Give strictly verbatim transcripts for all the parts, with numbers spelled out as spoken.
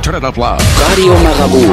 Turn it up loud. Radio Marabout.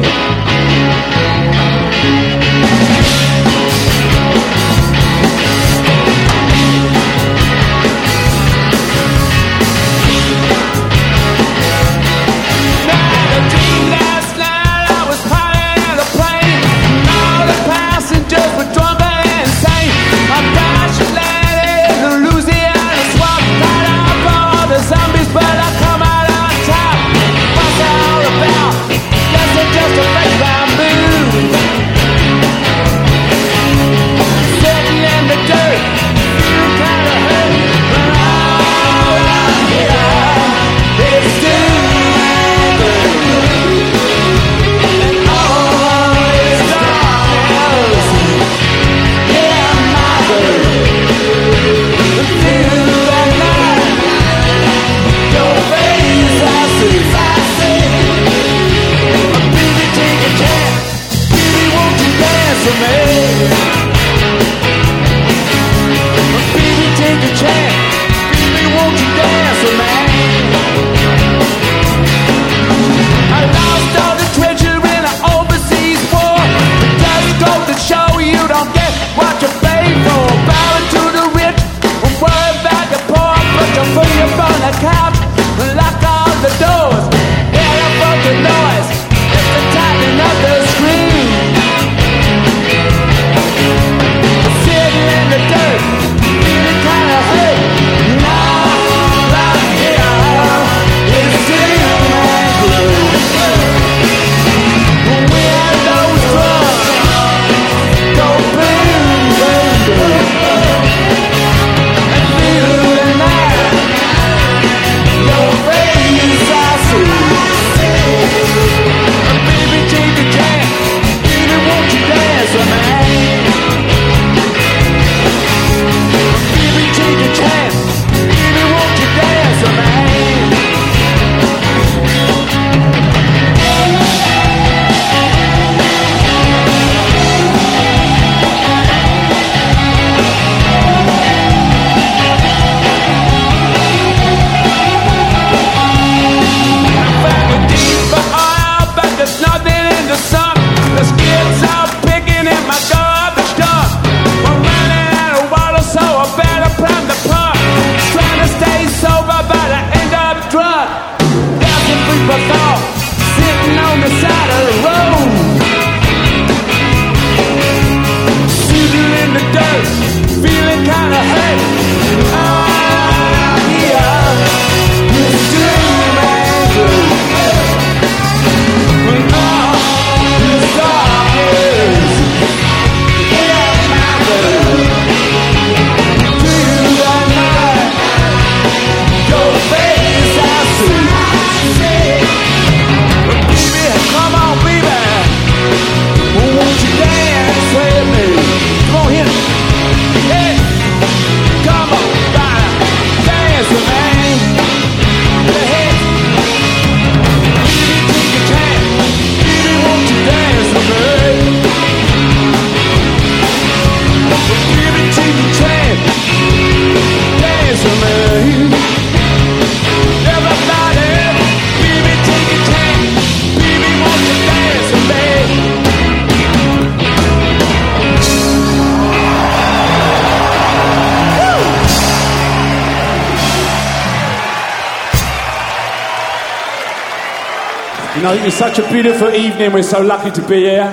You know, it's such a beautiful evening. We're so lucky to be here.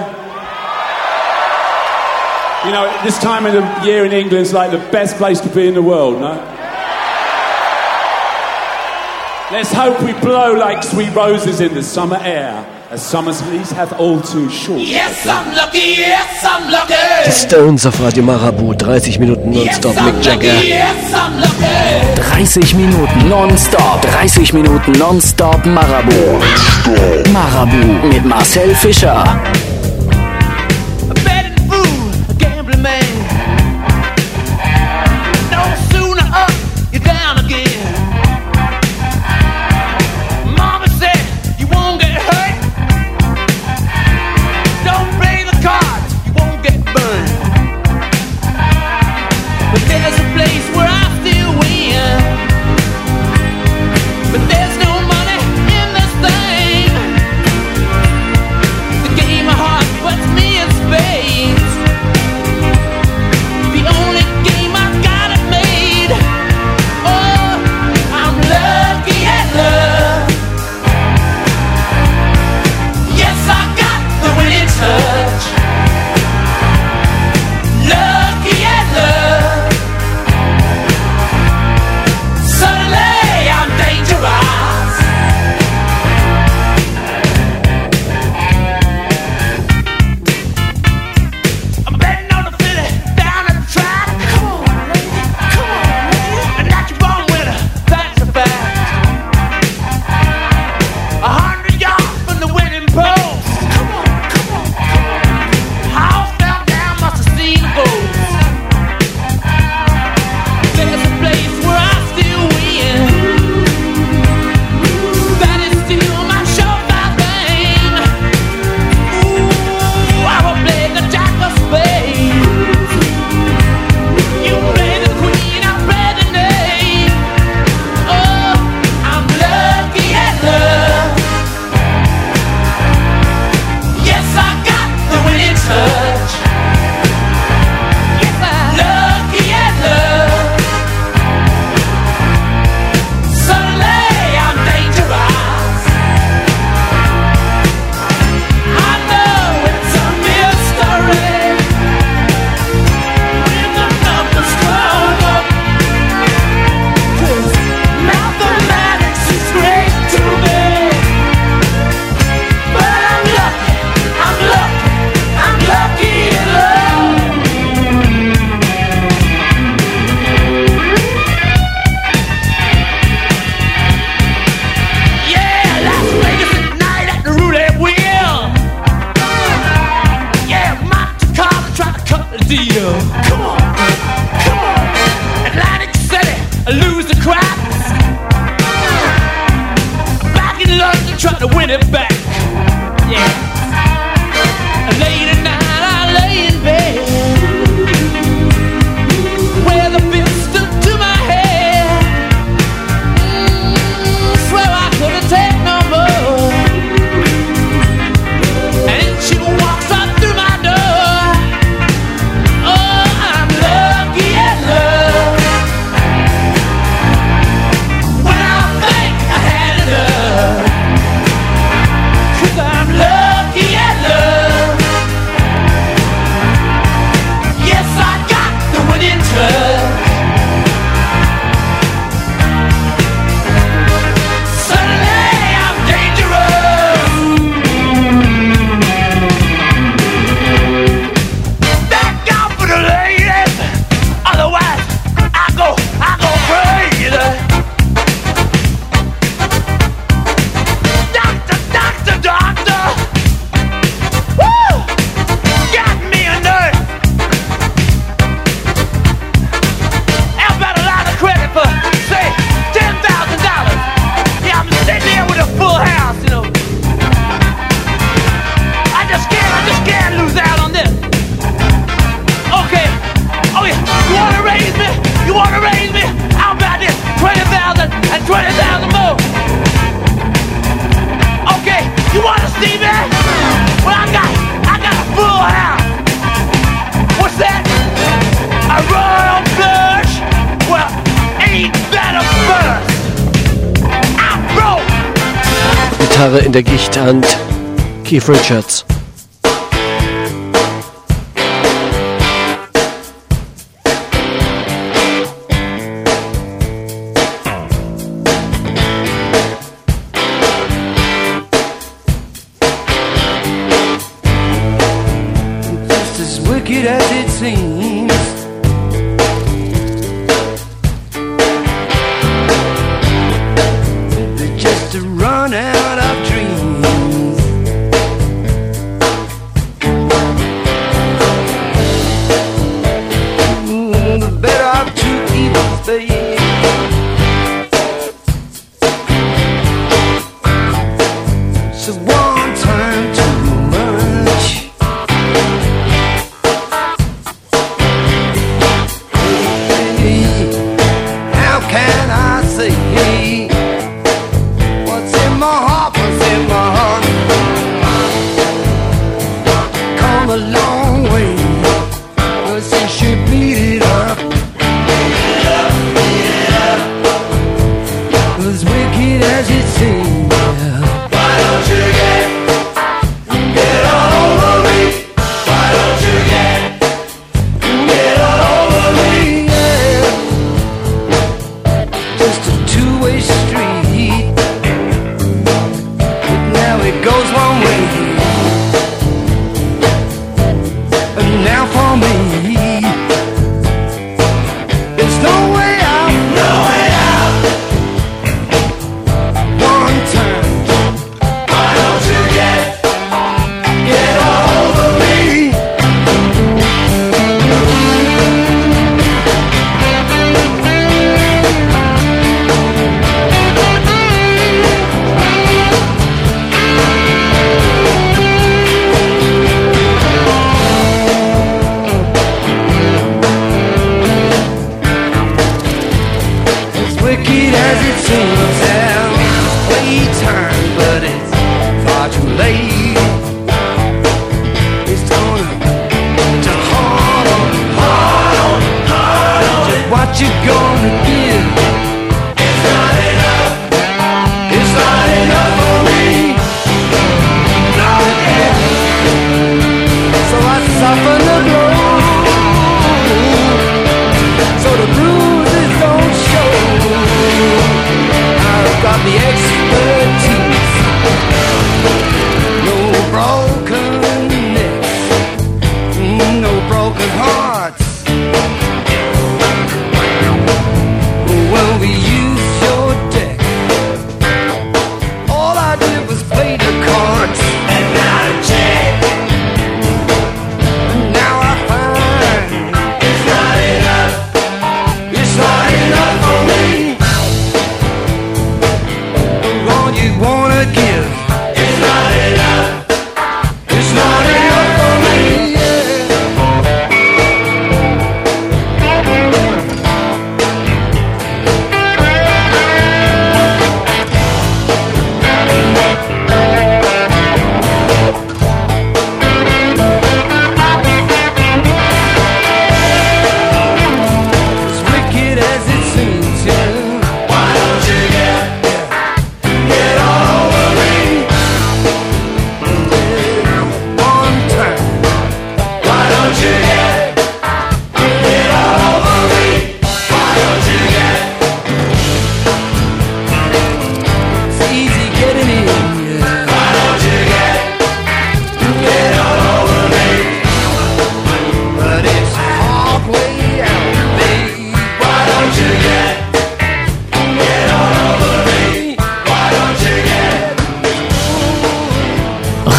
You know, this time of the year in England's like the best place to be in the world, no? Let's hope we blow like sweet roses in the summer air, as summer's leaves have all too short. Yes, I'm lucky, yes, I'm lucky. Die Stones auf Radio Marabout, dreißig Minuten nonstop, yes, Mick Jagger. Lucky, yes, I'm lucky. dreißig Minuten nonstop, dreißig Minuten nonstop Marabout. Marabout mit Marcel Fischer. But there's no money in this thing. to win it back. Yeah. Late at night I lay in bed, where the pistol to my head. Mm, swear I couldn't take no more. And then she walks right through my door. Oh, I'm lucky at love. When I think I had enough, 'cause I'm lucky at love. Yes, I got the winning touch. Suddenly I'm dangerous. Back out for the ladies, otherwise I go, I go crazy. Doctor, doctor, doctor, woo, got me a nurse. How about a lot of credit for, say, ten thousand dollars? Yeah, I'm sitting here with a full house, you know. I just can't, I just can't lose out on this. Okay, oh yeah, you wanna raise me? You wanna raise me? How about this? twenty thousand and twenty thousand more. Okay, you wanna see me? Well, I got, I got a full house. What's that? A royal flush? Well, ain't that a first? I'm broke. Gitarre in der Gichthand, Keith Richards. Just as wicked as it seems. Just to run out of dreams. Ooh, the better of two evils, babe. So one time too much. How can I say what's in my heart, what's in my heart? Come a long way, but since you beat it up, as wicked as it seems. Why don't you get, get all over me? Why don't you get, get all over me? Yeah. Just a two-way street, but now it goes one way. And now for me, there's no way out, no way out. One time, why don't you get, get all over me? As wicked as it seems, now playtime, but it's far too late. It's gonna to hard on, hard on, hard on. Just what you gonna give? It's not enough. It's not enough for me. Not yet. So I soften the blow, so the bruises don't show. I've got the expertise. No broken necks, mm, no broken hearts. When we used your deck, all I did was play the cards and not a check. Now I find it's not enough. It's not enough for me. The one you wanna give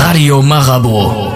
Radio Marabout.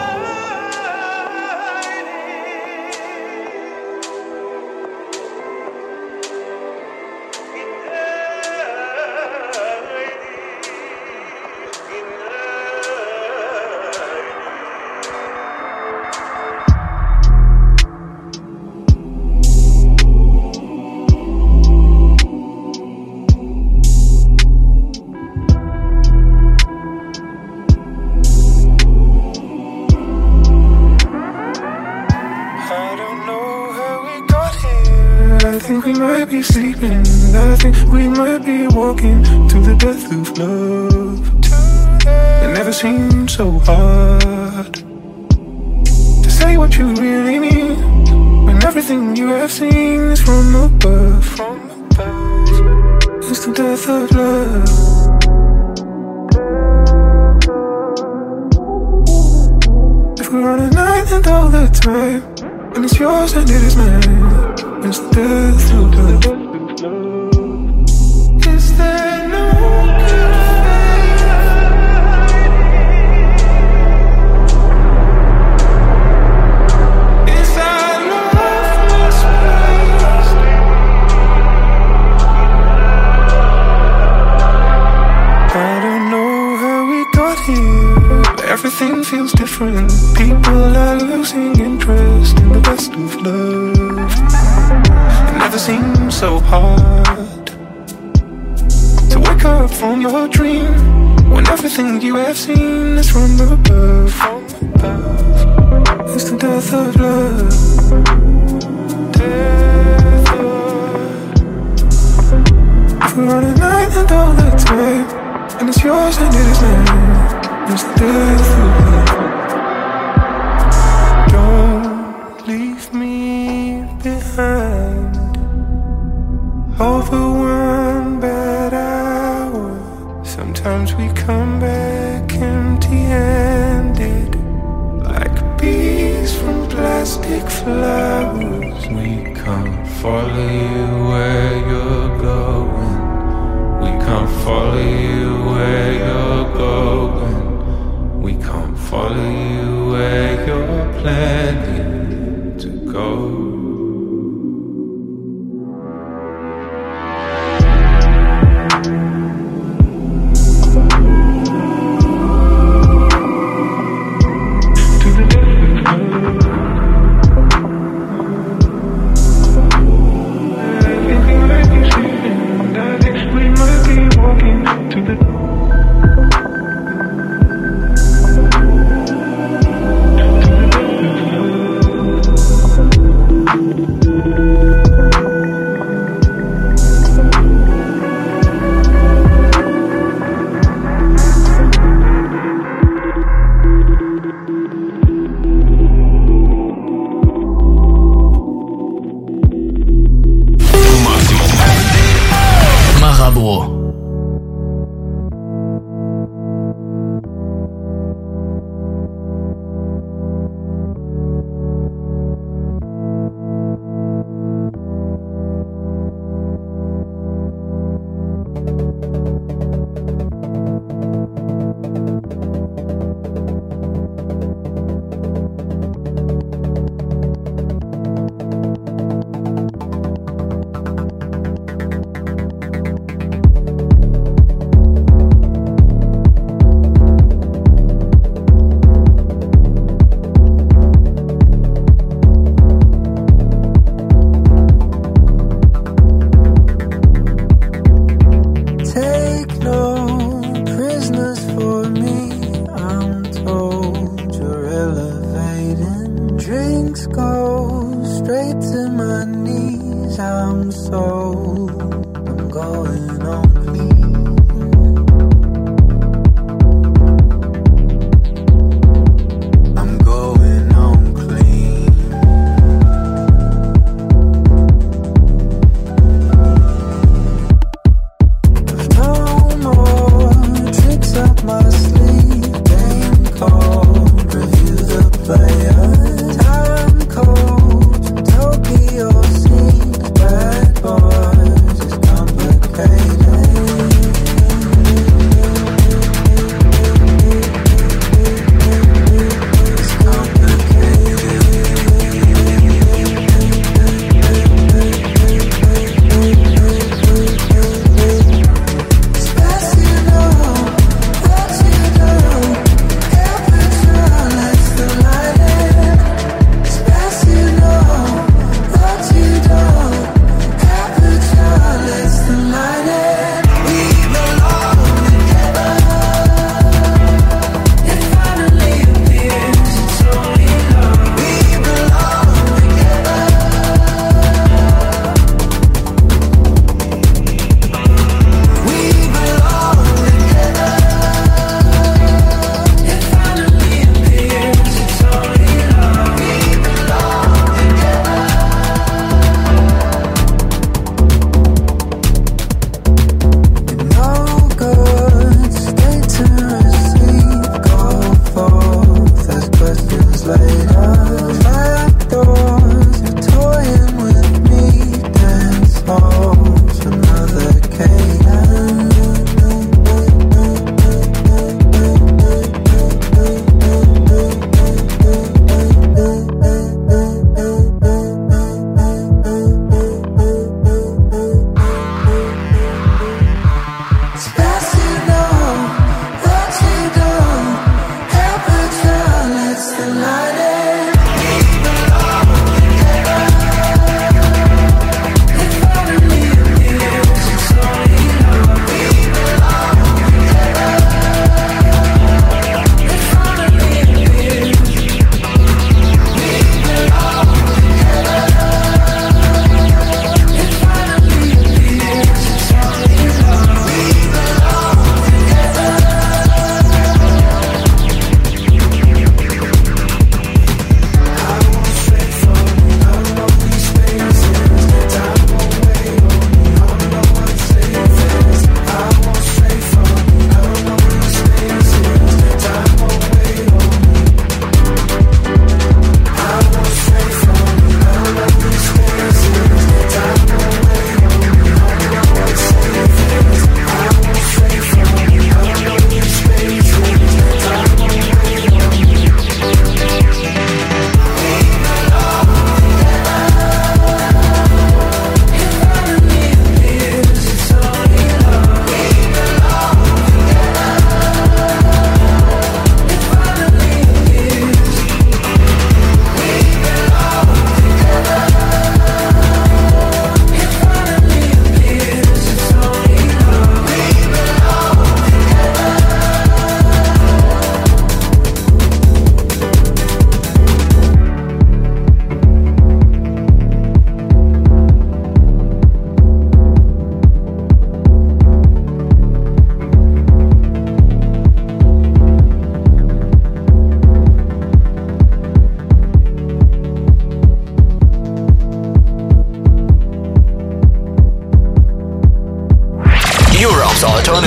So hard to say what you really mean when everything you have seen is from above. From above, it's the death of love. If we're on an island all the time, and it's yours and it is mine, it's the death of love. Is there no good? Everything feels different. People are losing interest in the best of love. It never seems so hard to wake up from your dream when everything you have seen is from above. From above, it's the death of love. Death of. If we're on an island all the time, and it's yours and it is mine, it's the death of love. Don't leave me behind over one bad hour. Sometimes we come back empty-handed, like bees from plastic flowers. We can't follow you where you're going. We can't follow you where you're going. We can't follow you where you're planning to go.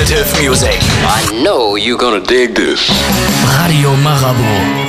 alternative music. I know you're gonna dig this. Radio Marabout.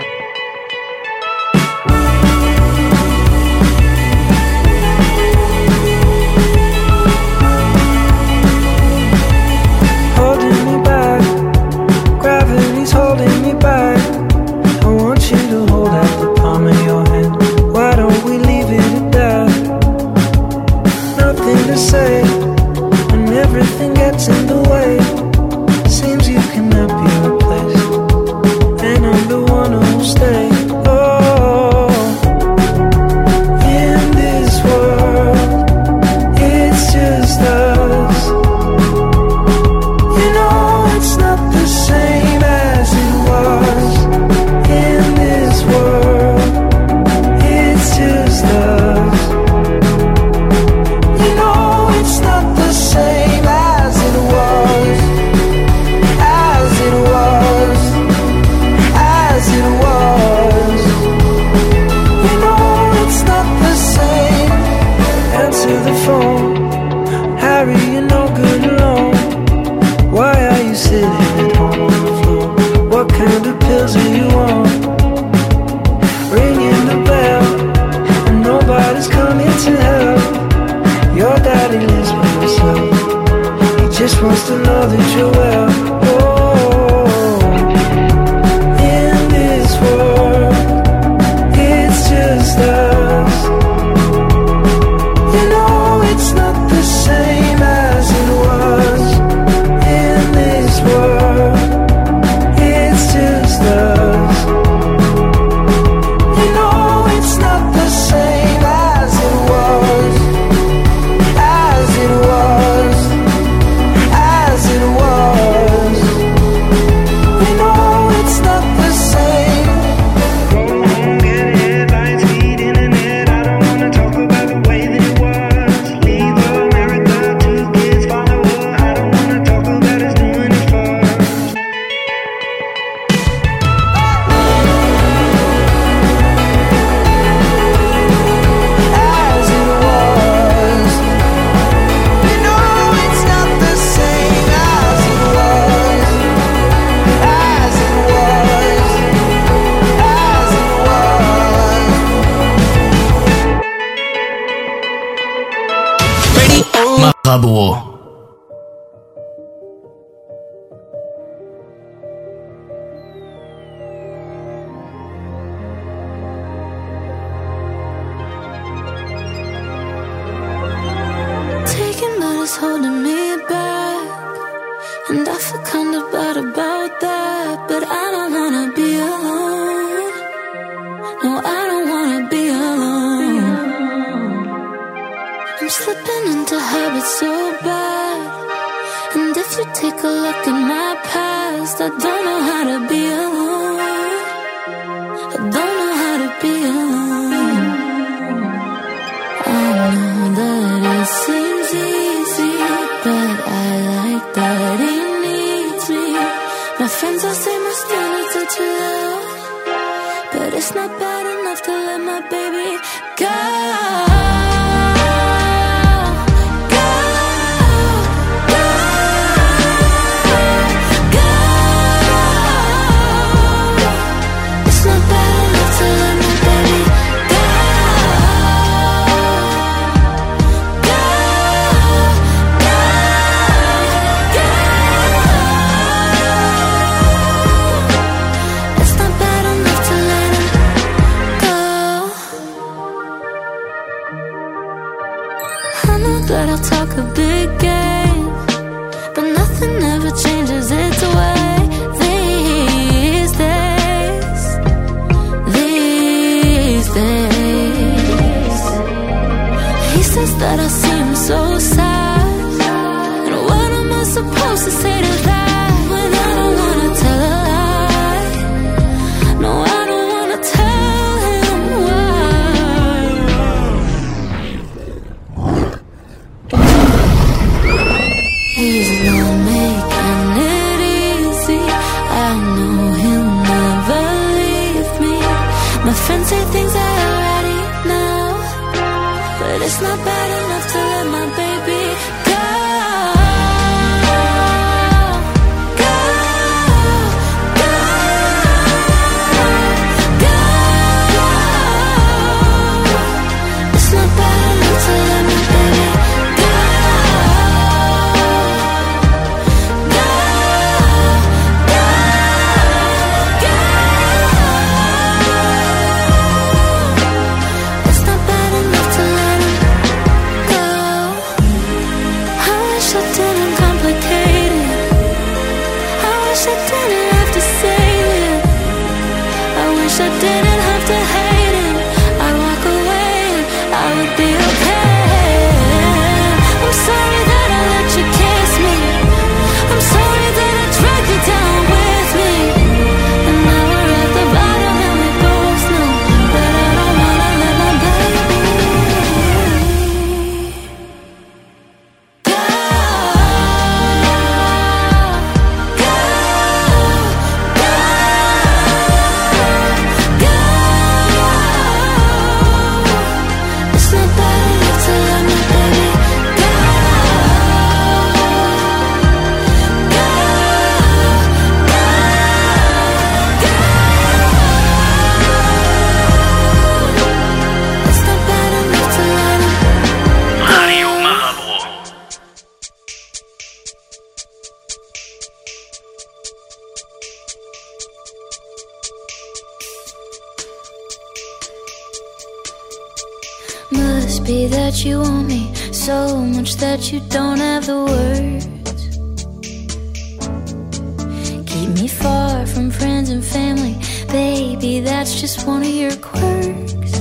Marabout. Taking but it's holding me back, and I feel kind of bad about that. But I don't wanna be alone. No, I don't wanna be alone. I'm slipping into habits so bad, and if you take a look at my past, I don't know how to be alone. I don't know how to be alone. I know that it seems easy, but I like that he needs me. My friends all say my standards are too low, but it's not bad enough to let my baby go. That I'll talk a big game, but nothing ever changes its way these days, these days. He says that I seem so sad, and what am I supposed to say to that when I don't wanna tell a lie? No, I don't wanna tell him why. He's not making it easy. I know he'll never leave me. My friends say things I already know, but it's not bad enough to let my baby go. wish I didn't have to say it. I wish I didn't have to hate him. I'd walk away and I would be okay. I'm sorry that I let you kiss me. I'm sorry that I dragged you down with me. And now we're at the bottom and we both know that I don't wanna let my baby go. Must be that you want me so much that you don't have the words. Keep me far from friends and family, baby, that's just one of your quirks.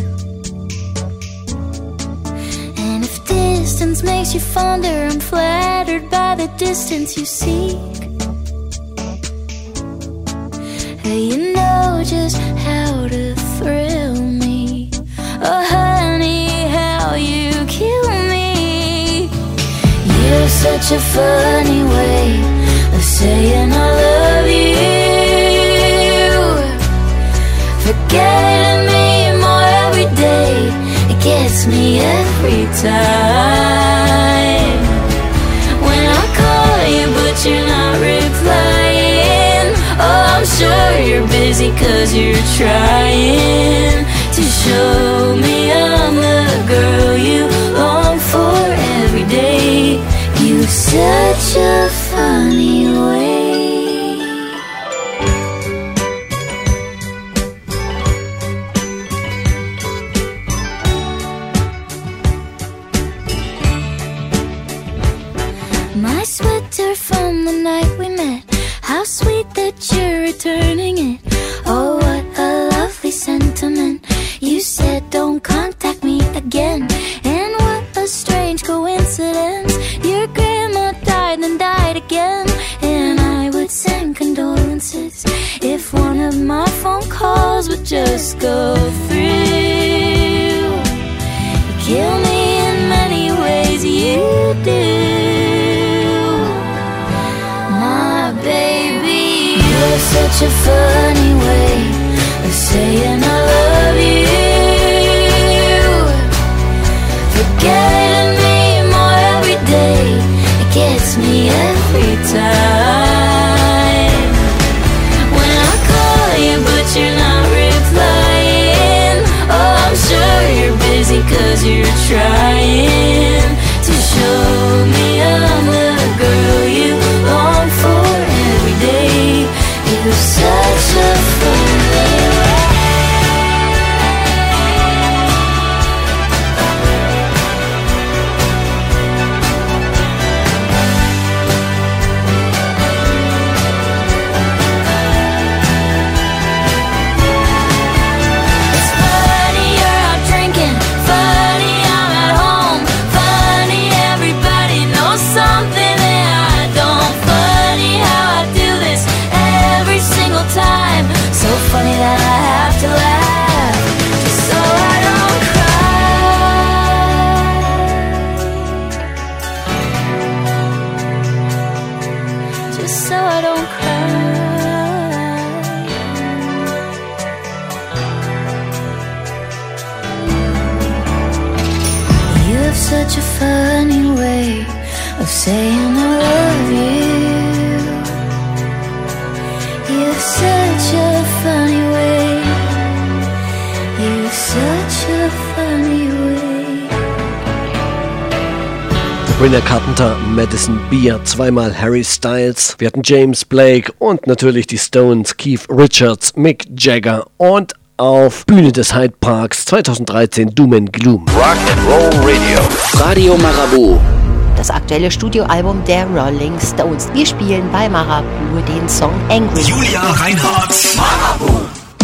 And if distance makes you fonder, I'm flattered by the distance you seek. Hey, you know just how to thrill me. Oh, honey, how you kill me. You're such a funny way of saying I love you. Forgetting me more every day, it gets me every time. When I call you but you're not replying, oh, I'm sure you're busy cause you're trying to show me I'm the girl you long for every day. You've such a funny way. My sweater from the night we met, how sweet that you're returning it. Oh, what a lovely sentiment. You said don't contact me again. And what a strange coincidence. Your grandma died and died again. And I would send condolences if one of my phone calls would just go through. You kill me in many ways, you do. My baby, you're such a funny way of saying I love you. Forgetting me more every day, it gets me every time. When I call you but you're not replying, oh, I'm sure you're busy cause you're trying to show me I'm the girl you long for every day. You're such a funny way. Funny that I have to laugh just so I don't cry. Just so I don't cry. You have such a funny way of saying I love you. You have such a funny way. You have such a funny way. Sabrina Carpenter, Madison Beer, zweimal Harry Styles. Wir hatten James Blake und natürlich die Stones, Keith Richards, Mick Jagger und auf Bühne des Hyde Parks zweitausenddreizehn Doom and Gloom. Rock and Roll Radio. Radio Marabout. das aktuelle Studioalbum der Rolling Stones. Wir spielen bei Marabu den Song Angry. Julia Reinhardt, Marabu.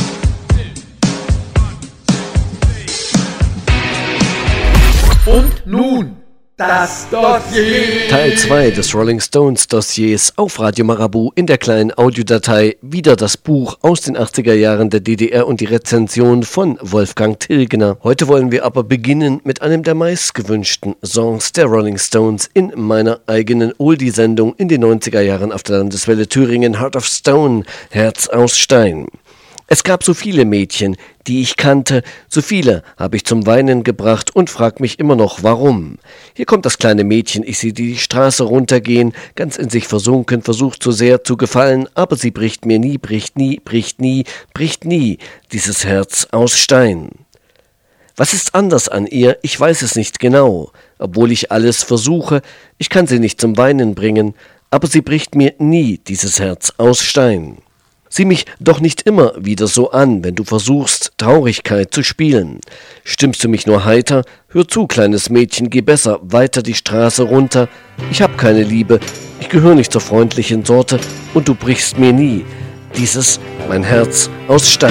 Und nun das Dossier. Teil zwei des Rolling Stones Dossiers auf Radio Marabu in der kleinen Audiodatei. Wieder das Buch aus den achtziger Jahren der D D R und die Rezension von Wolfgang Tilgner. Heute wollen wir aber beginnen mit einem der meistgewünschten Songs der Rolling Stones in meiner eigenen Oldie-Sendung in den neunziger Jahren auf der Landeswelle Thüringen. Heart of Stone, Herz aus Stein. Es gab so viele Mädchen, die ich kannte, so viele habe ich zum Weinen gebracht und frag mich immer noch, warum. Hier kommt das kleine Mädchen, ich sehe die Straße runtergehen, ganz in sich versunken, versucht so sehr zu gefallen, aber sie bricht mir nie, bricht nie, bricht nie, bricht nie, dieses Herz aus Stein. Was ist anders an ihr? Ich weiß es nicht genau. Obwohl ich alles versuche, ich kann sie nicht zum Weinen bringen, aber sie bricht mir nie, dieses Herz aus Stein. Sieh mich doch nicht immer wieder so an, wenn du versuchst, Traurigkeit zu spielen. Stimmst du mich nur heiter? Hör zu, kleines Mädchen, geh besser weiter die Straße runter. Ich hab keine Liebe, ich gehöre nicht zur freundlichen Sorte und du brichst mir nie dieses, mein Herz aus Stein.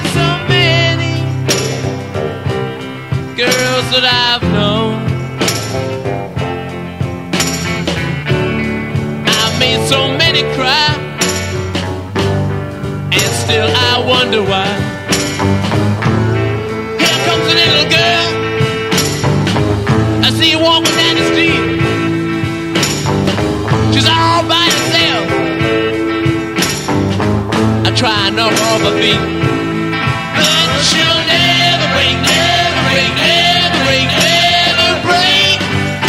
And still I wonder why. Here comes a little girl, I see her walking down the street. She's all by herself, I try and knock her off her feet, but she'll never break, never break, never break, never break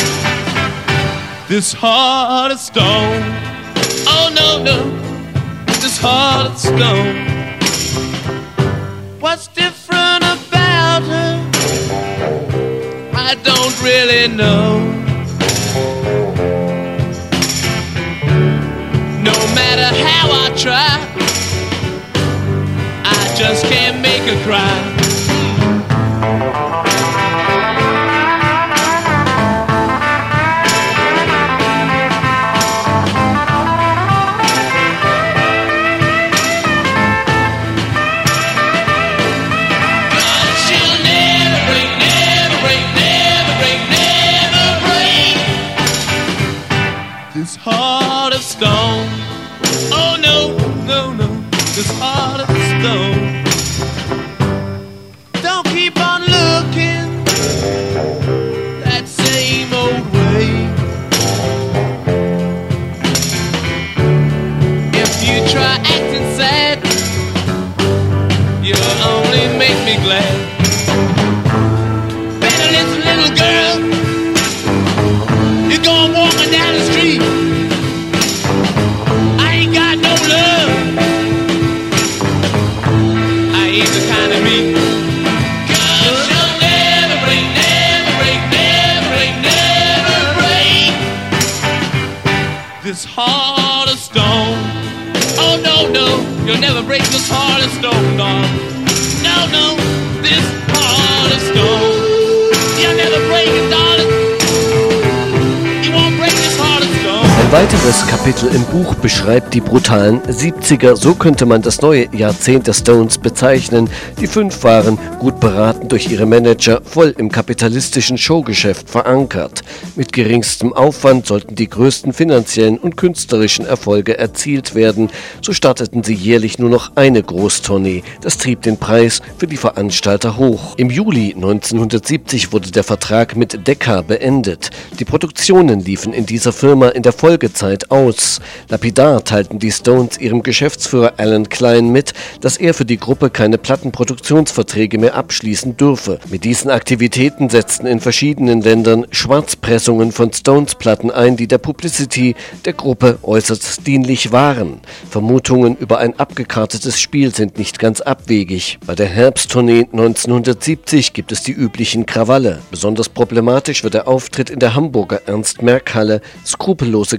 this heart of stone. Oh no, no, this heart of stone. What's different about her? I don't really know. No matter how I try, I just can't make her cry. This heart of stone. Oh no, no, no, this heart of stone. Don't keep on looking that same old way. If you try acting sad, you'll only make me glad. Better listen, little girl, you're going walking down the street. I ain't got no love, I ain't the kind of me. Cause you'll never break, never break, never break, never break this heart of stone. Oh no, no, you'll never break this heart of stone, no. No, no, this heart of stone. You'll never break it, darling. You won't break this heart of stone. Ein weiteres Kapitel im Buch beschreibt die brutalen siebziger, so könnte man das neue Jahrzehnt der Stones bezeichnen. Die fünf waren gut beraten durch ihre Manager, voll im kapitalistischen Showgeschäft verankert. Mit geringstem Aufwand sollten die größten finanziellen und künstlerischen Erfolge erzielt werden. So starteten sie jährlich nur noch eine Großtournee. Das trieb den Preis für die Veranstalter hoch. Im Juli neunzehnhundertsiebzig wurde der Vertrag mit Decca beendet. Die Produktionen liefen in dieser Firma in der Folgezeit aus. Lapidar teilten die Stones ihrem Geschäftsführer Alan Klein mit, dass er für die Gruppe keine Plattenproduktionsverträge mehr abschließen dürfe. Mit diesen Aktivitäten setzten in verschiedenen Ländern Schwarzpressungen von Stones-Platten ein, die der Publicity der Gruppe äußerst dienlich waren. Vermutungen über ein abgekartetes Spiel sind nicht ganz abwegig. Bei der Herbsttournee neunzehnhundertsiebzig gibt es die üblichen Krawalle. Besonders problematisch wird der Auftritt in der Hamburger Ernst-Merck-Halle. Skrupellose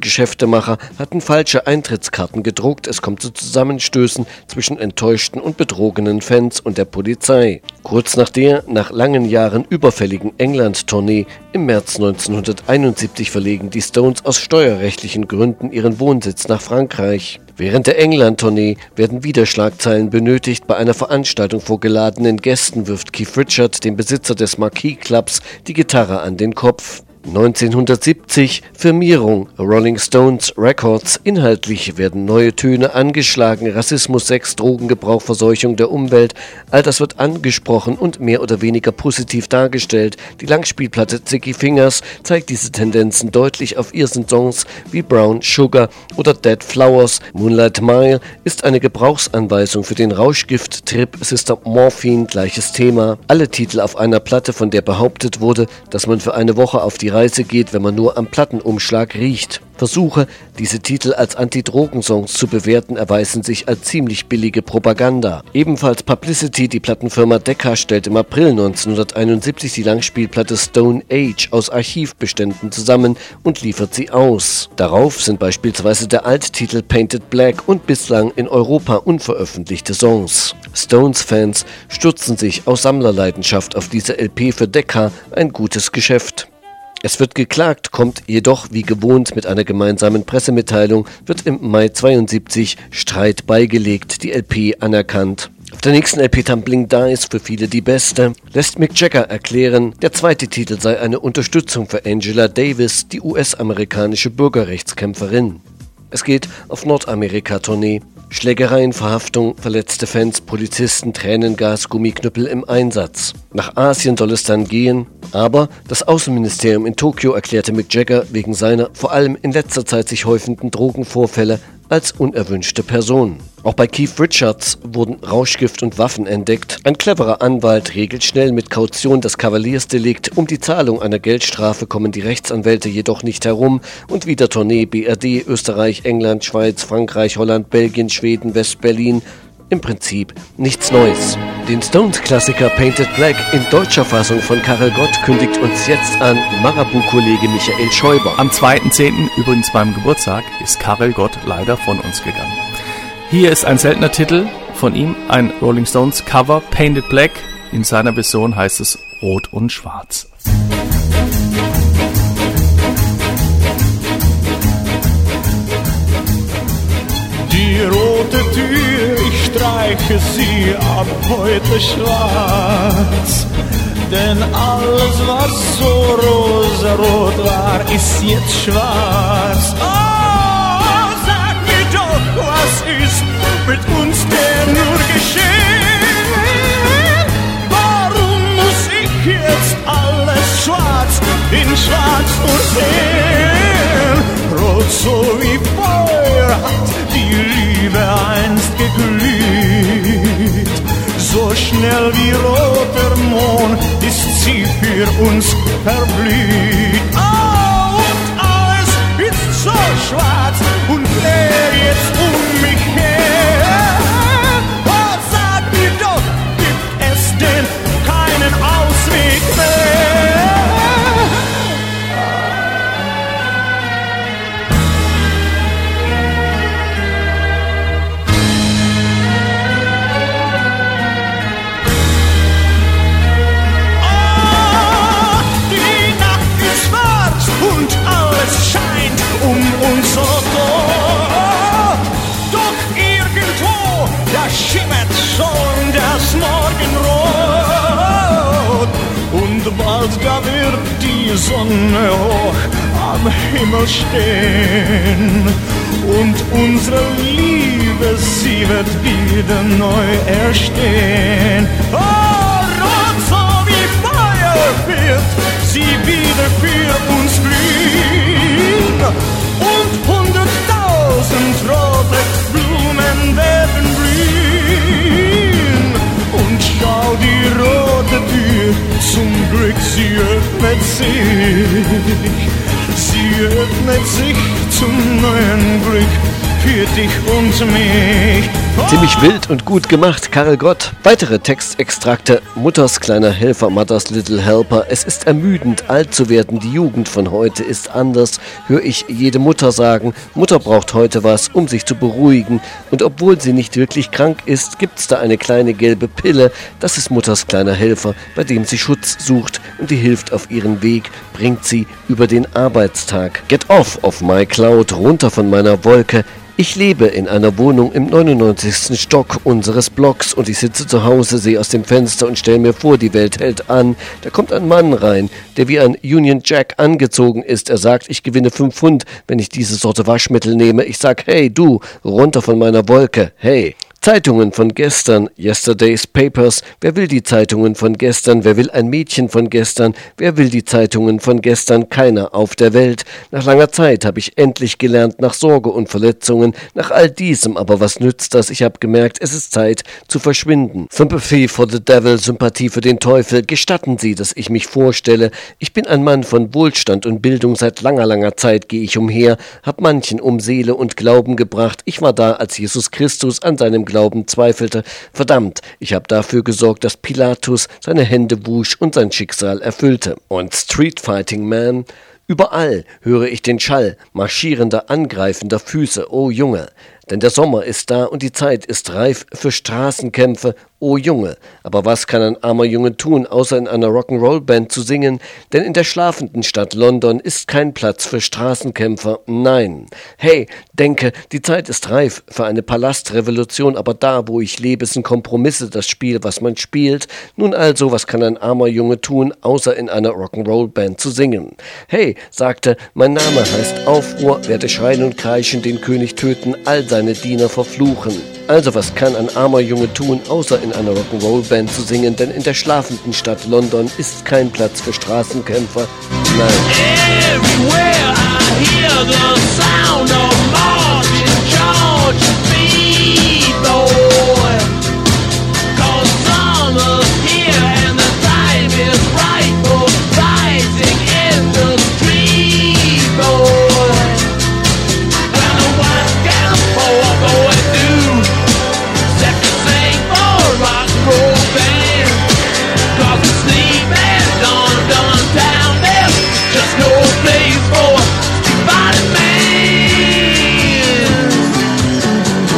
Geschäftemacher hatten falsche Eintrittskarten gedruckt. Es kommt zu Zusammenstößen zwischen enttäuschten und betrogenen Fans und der Polizei. Kurz nach der, nach langen Jahren überfälligen England-Tournee im März neunzehnhunderteinundsiebzig verlegen die Stones aus steuerrechtlichen Gründen ihren Wohnsitz nach Frankreich. Während der England-Tournee werden wieder Schlagzeilen benötigt. Bei einer Veranstaltung vor geladenen Gästen wirft Keith Richards, dem Besitzer des Marquis Clubs, die Gitarre an den Kopf. neunzehnhundertsiebzig Firmierung Rolling Stones Records. Inhaltlich werden neue Töne angeschlagen. Rassismus, Sex, Drogengebrauch, Verseuchung der Umwelt. All das wird angesprochen und mehr oder weniger positiv dargestellt. Die Langspielplatte Sticky Fingers zeigt diese Tendenzen deutlich. Auf ihr sind Songs wie Brown Sugar oder Dead Flowers. Moonlight Mile ist eine Gebrauchsanweisung für den Rauschgift-Trip. Sister Morphine, gleiches Thema. Alle Titel auf einer Platte, von der behauptet wurde, dass man für eine Woche auf die Reise geht, wenn man nur am Plattenumschlag riecht. Versuche, diese Titel als Anti-Drogen-Songs zu bewerten, erweisen sich als ziemlich billige Propaganda. Ebenfalls Publicity, die Plattenfirma Decca, stellt im April neunzehnhunderteinundsiebzig die Langspielplatte Stone Age aus Archivbeständen zusammen und liefert sie aus. Darauf sind beispielsweise der Alttitel Painted Black und bislang in Europa unveröffentlichte Songs. Stones-Fans stürzen sich aus Sammlerleidenschaft auf diese L P, für Decca ein gutes Geschäft. Es wird geklagt, kommt jedoch wie gewohnt mit einer gemeinsamen Pressemitteilung, wird im Mai zweiundsiebzig Streit beigelegt, die L P anerkannt. Auf der nächsten L P Tumbling Dice, für viele die beste, lässt Mick Jagger erklären, der zweite Titel sei eine Unterstützung für Angela Davis, die U S-amerikanische Bürgerrechtskämpferin. Es geht auf Nordamerika-Tournee. Schlägereien, Verhaftung, verletzte Fans, Polizisten, Tränengas, Gummiknüppel im Einsatz. Nach Asien soll es dann gehen, aber das Außenministerium in Tokio erklärte Mick Jagger wegen seiner vor allem in letzter Zeit sich häufenden Drogenvorfälle als unerwünschte Person. Auch bei Keith Richards wurden Rauschgift und Waffen entdeckt. Ein cleverer Anwalt regelt schnell mit Kaution das Kavaliersdelikt. Um die Zahlung einer Geldstrafe kommen die Rechtsanwälte jedoch nicht herum. Und wieder Tournee B R D, Österreich, England, Schweiz, Frankreich, Holland, Belgien, Schweden, West-Berlin. Im Prinzip nichts Neues. Den Stones-Klassiker Painted Black in deutscher Fassung von Karel Gott kündigt uns jetzt an Marabu-Kollege Michael Schäuber. Am zweiten zehnten, übrigens beim Geburtstag, ist Karel Gott leider von uns gegangen. Hier ist ein seltener Titel von ihm, ein Rolling Stones Cover, Painted Black. In seiner Version heißt es Rot und Schwarz. Die rote Tür, ich streiche sie ab heute schwarz. Denn alles, was so rosarot war, ist jetzt schwarz. Oh, sag mir doch, was ist mit uns denn nur geschehen? Warum muss ich jetzt alles schwarz in schwarz nur sehen? Rot so wie Feuer hat die Liebe einst geglüht. So schnell wie roter Mond ist sie für uns verblüht. Oh, und alles ist so schwarz und leer jetzt um mich her. Oh, sag mir doch, gibt es denn keinen Ausweg mehr? Um uns so da, doch irgendwo, da schimmert schon das Morgenrot. Und bald, da wird die Sonne hoch am Himmel stehen. Und unsere Liebe, sie wird wieder neu erstehen. Oh, rot so wie Feuer wird sie wieder für uns blühen. Und hunderttausend rote Blumen werden blühen. Und schau, die rote Tür, zum Glück, sie öffnet sich. Sie öffnet sich zum neuen Glück für dich und mich. Ziemlich wild und gut gemacht, Karel Gott. Weitere Textextrakte: Mutters kleiner Helfer, Mother's Little Helper. Es ist ermüdend, alt zu werden. Die Jugend von heute ist anders. Höre ich jede Mutter sagen, Mutter braucht heute was, um sich zu beruhigen. Und obwohl sie nicht wirklich krank ist, gibt's da eine kleine gelbe Pille. Das ist Mutters kleiner Helfer, bei dem sie Schutz sucht und die hilft auf ihren Weg, bringt sie über den Arbeitstag. Get off of my cloud, runter von meiner Wolke. Ich lebe in einer Wohnung im neunundneunzigsten Stock unseres Blocks und ich sitze zu Hause, sehe aus dem Fenster und stelle mir vor, die Welt hält an. Da kommt ein Mann rein, der wie ein Union Jack angezogen ist. Er sagt, ich gewinne fünf Pfund, wenn ich diese Sorte Waschmittel nehme. Ich sag, hey du, runter von meiner Wolke, hey. Zeitungen von gestern, Yesterday's Papers. Wer will die Zeitungen von gestern? Wer will ein Mädchen von gestern? Wer will die Zeitungen von gestern? Keiner auf der Welt. Nach langer Zeit habe ich endlich gelernt, nach Sorge und Verletzungen, nach all diesem, aber was nützt das? Ich habe gemerkt, es ist Zeit zu verschwinden. Sympathy for the Devil, Sympathie für den Teufel. Gestatten Sie, dass ich mich vorstelle. Ich bin ein Mann von Wohlstand und Bildung. Seit langer, langer Zeit gehe ich umher, hab manchen um Seele und Glauben gebracht. Ich war da, als Jesus Christus an seinem Glauben zweifelte. Verdammt, ich habe dafür gesorgt, dass Pilatus seine Hände wusch und sein Schicksal erfüllte. Und Street Fighting Man? Überall höre ich den Schall marschierender, angreifender Füße. Oh Junge, denn der Sommer ist da und die Zeit ist reif für Straßenkämpfe. Oh Junge, aber was kann ein armer Junge tun, außer in einer Rock'n'Roll-Band zu singen? Denn in der schlafenden Stadt London ist kein Platz für Straßenkämpfer, nein. Hey, denke, die Zeit ist reif für eine Palastrevolution, aber da, wo ich lebe, sind Kompromisse das Spiel, was man spielt. Nun also, was kann ein armer Junge tun, außer in einer Rock'n'Roll-Band zu singen? Hey, sagte, mein Name heißt Aufruhr, werde schreien und kreischen, den König töten, all seine Diener verfluchen. Also was kann ein armer Junge tun, außer in einer Rock'n'Roll-Band zu singen, denn in der schlafenden Stadt London ist kein Platz für Straßenkämpfer. Nein. Everywhere I hear the sound of Martin George feet, boy. 'Cause summer's here and the time is right for fighting in the street, boy. Well, the white gal for going through, set to sing for a rock and roll band. 'Cause the sleep and London town, there's just no place for divided man.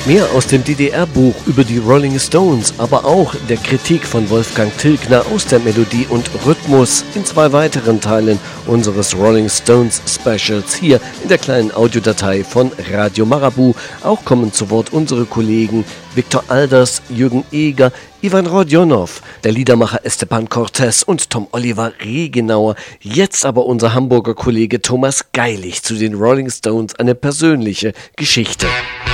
Mehr aus dem D D R-Buch über die Rolling Stones, aber auch der Kritik von Wolfgang Tilgner aus der Melodie und Rhythmus in zwei weiteren Teilen unseres Rolling Stones Specials hier in der kleinen Audiodatei von Radio Marabu. Auch kommen zu Wort unsere Kollegen Viktor Alders, Jürgen Eger, Ivan Rodionov, der Liedermacher Esteban Cortés und Tom Oliver Regenauer. Jetzt aber unser Hamburger Kollege Thomas Geilig zu den Rolling Stones, eine persönliche Geschichte.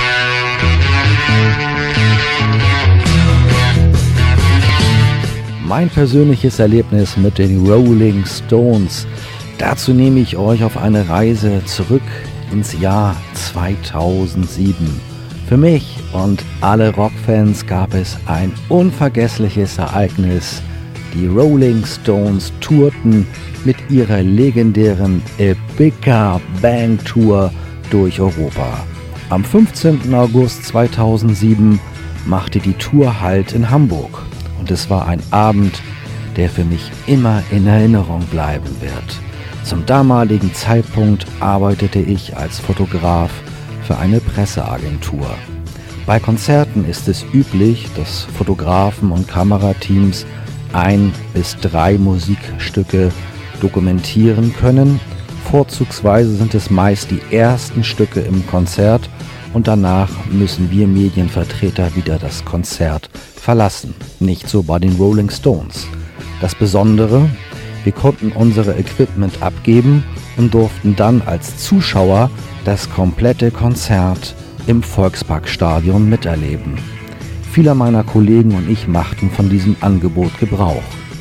Mein persönliches Erlebnis mit den Rolling Stones. Dazu nehme ich euch auf eine Reise zurück ins Jahr zweitausendsieben. Für mich und alle Rockfans gab es ein unvergessliches Ereignis. Die Rolling Stones tourten mit ihrer legendären Ibiza Bang Tour durch Europa. Am fünfzehnten August zweitausendsieben machte die Tour Halt in Hamburg. Und es war ein Abend, der für mich immer in Erinnerung bleiben wird. Zum damaligen Zeitpunkt arbeitete ich als Fotograf für eine Presseagentur. Bei Konzerten ist es üblich, dass Fotografen und Kamerateams ein bis drei Musikstücke dokumentieren können. Vorzugsweise sind es meist die ersten Stücke im Konzert und danach müssen wir Medienvertreter wieder das Konzert verlassen. Nicht so bei den Rolling Stones. Das Besondere, wir konnten unsere Equipment abgeben und durften dann als Zuschauer das komplette Konzert im Volksparkstadion miterleben. Viele meiner Kollegen und ich machten von diesem Angebot Gebrauch.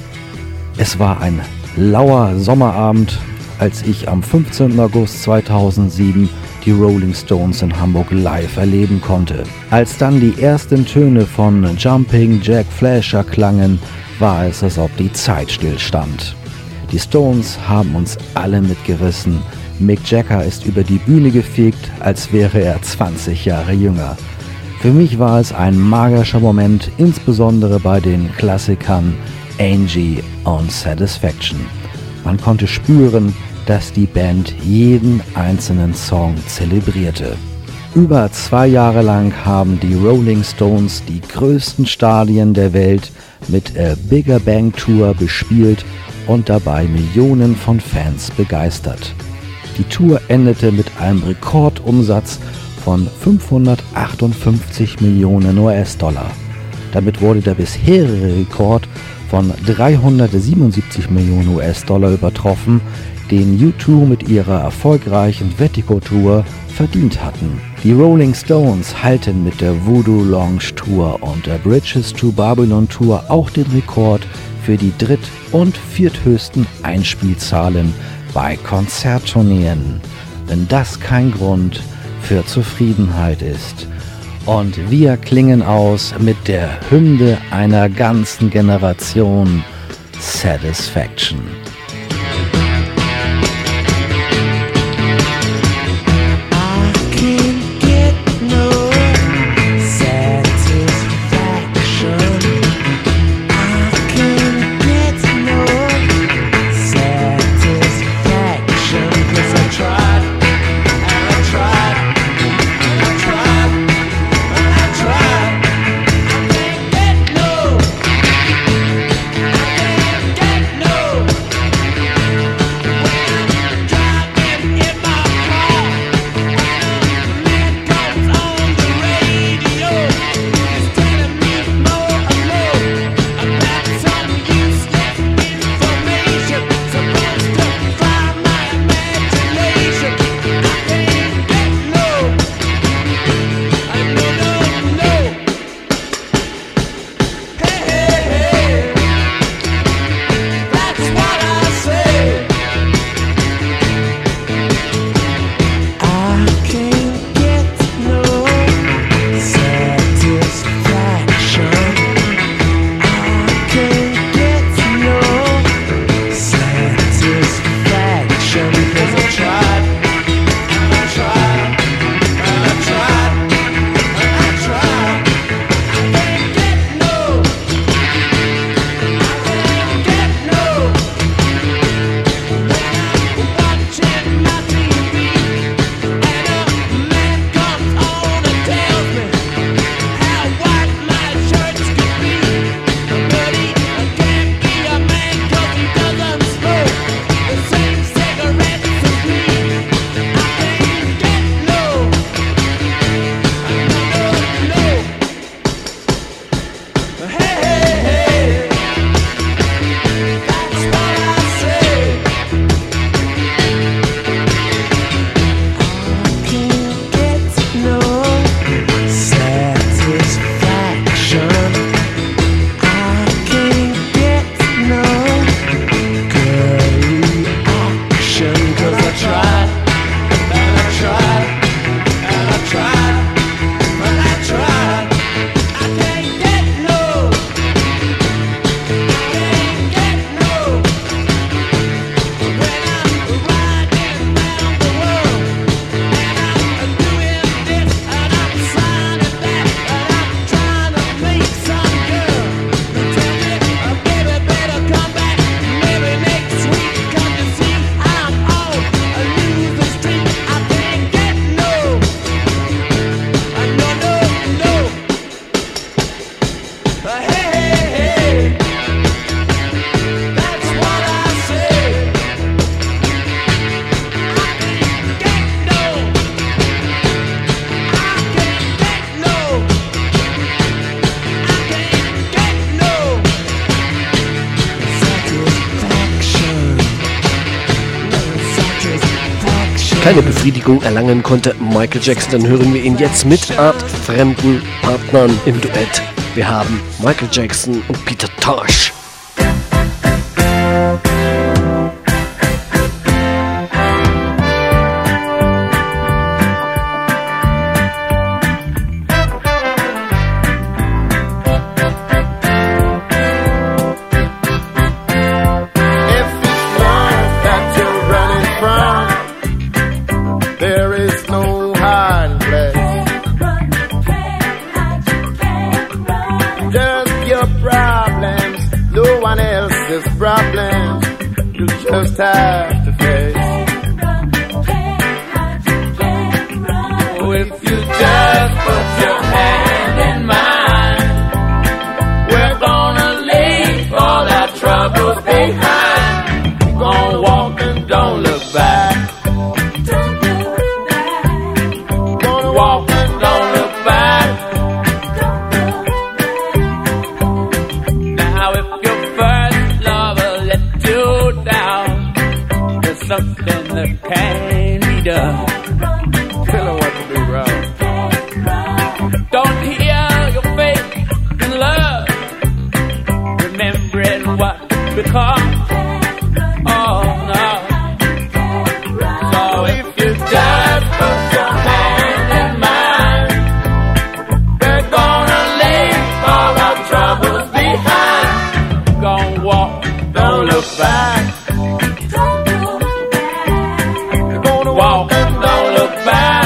Es war ein lauer Sommerabend, als ich am fünfzehnten August zweitausendsieben die Rolling Stones in Hamburg live erleben konnte. Als dann die ersten Töne von Jumping Jack Flash erklangen, war es, als ob die Zeit stillstand. Die Stones haben uns alle mitgerissen. Mick Jagger ist über die Bühne gefegt, als wäre er zwanzig Jahre jünger. Für mich war es ein magischer Moment, insbesondere bei den Klassikern Angie und Satisfaction. Man konnte spüren, dass die Band jeden einzelnen Song zelebrierte. Über zwei Jahre lang haben die Rolling Stones die größten Stadien der Welt mit der Bigger Bang Tour bespielt und dabei Millionen von Fans begeistert. Die Tour endete mit einem Rekordumsatz von fünfhundertachtundfünfzig Millionen U S-Dollar. Damit wurde der bisherige Rekord von dreihundertsiebenundsiebzig Millionen U S-Dollar übertroffen, den U zwei mit ihrer erfolgreichen Vertigo-Tour verdient hatten. Die Rolling Stones halten mit der Voodoo Lounge Tour und der Bridges to Babylon Tour auch den Rekord für die dritt- und vierthöchsten Einspielzahlen bei Konzerttourneen. Wenn das kein Grund für Zufriedenheit ist. Und wir klingen aus mit der Hymne einer ganzen Generation, Satisfaction. keine Befriedigung erlangen konnte Michael Jackson, dann hören wir ihn jetzt mit artfremden Partnern im Duett. Wir haben Michael Jackson und Peter Tosh. Problems you just have to face. Oh, if you just put your hand in mine, we're gonna leave all our troubles behind. We're gonna walk and don't look back. Gonna walk and don't look back. Now if your first something that can be done. Tell her what to do, bro. Don't hear your faith in love, remembering what become. Oh no. So if you just put your hand in mine, we're gonna leave all our troubles behind. Gonna walk, don't look back. Walk and don't look back.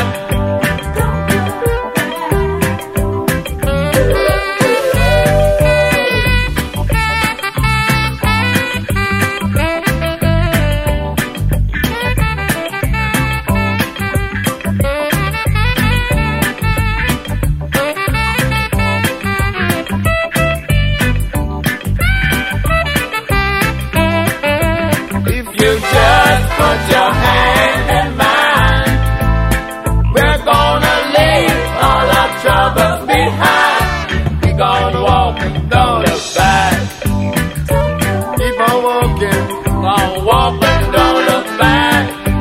If you just put your hand in mine, we're gonna leave all our troubles behind. We're gonna walk and don't look back. Keep on walking, gonna walk and don't look back.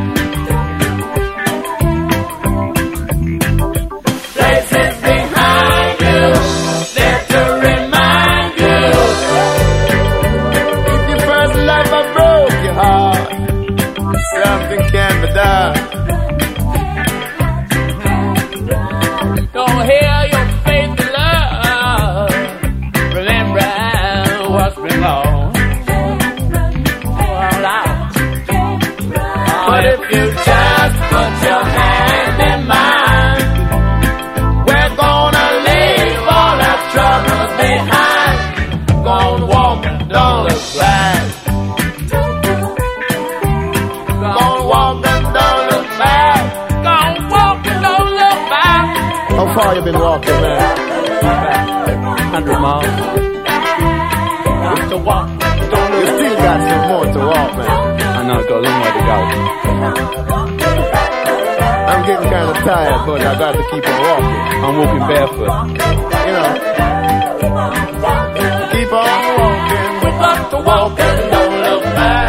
Places behind you, there to remind you. If your first life I broke your heart, something can be done. Don't hear your faith in love, remember what's been lost. All out. But if you just put your hand in mine, we're gonna leave all our troubles behind. Gonna walk and don't look back. Gonna walk and don't look back. Gonna walk and don't look back. How far you been walking, man? one hundred miles. Just to walk. You still got some more to walk, man. I know, got a long way to go. I'm getting kind of tired, but I got to keep on walking. I'm walking barefoot. You know. Keep on walking. We got to walk and don't look back.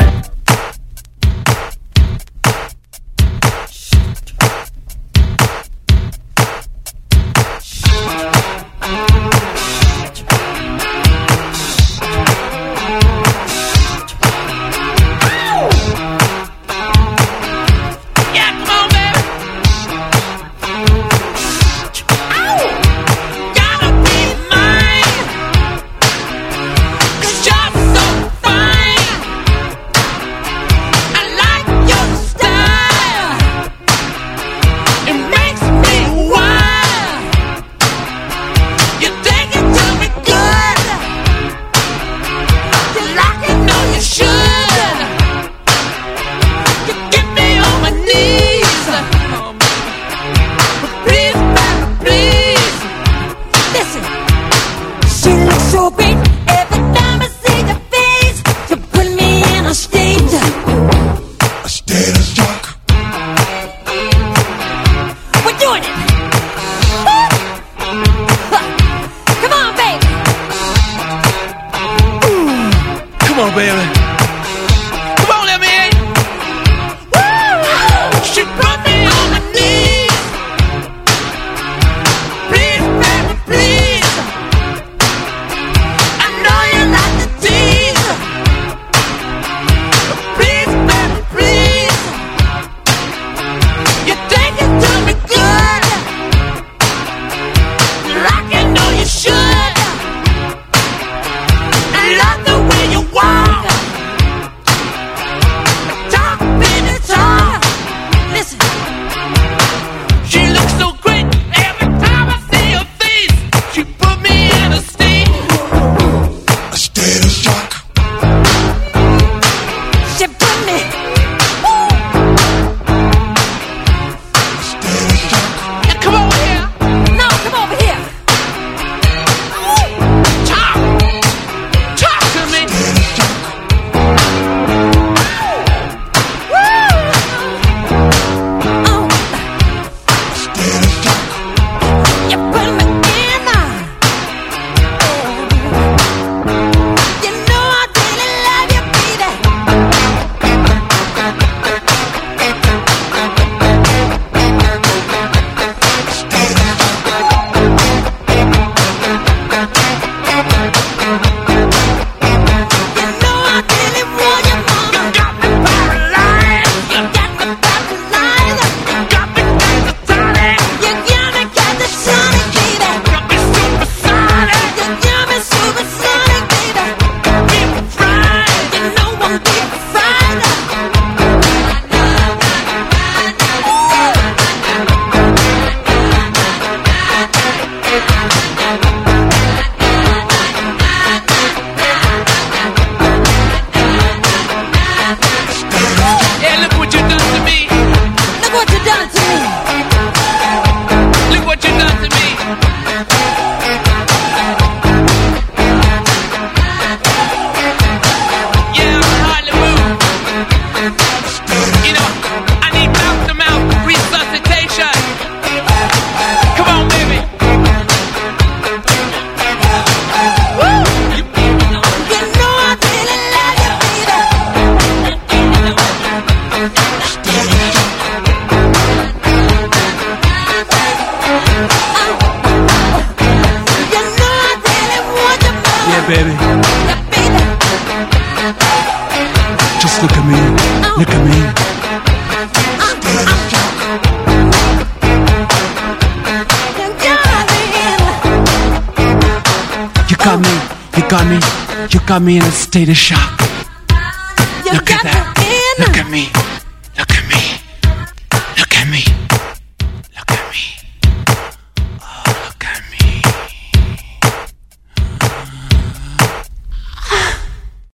Come on, baby. Come on, let me in. Woo! She brought Just look at me, look at me. You got me, you got me, you got me in a state of shock. Look at that, look at me.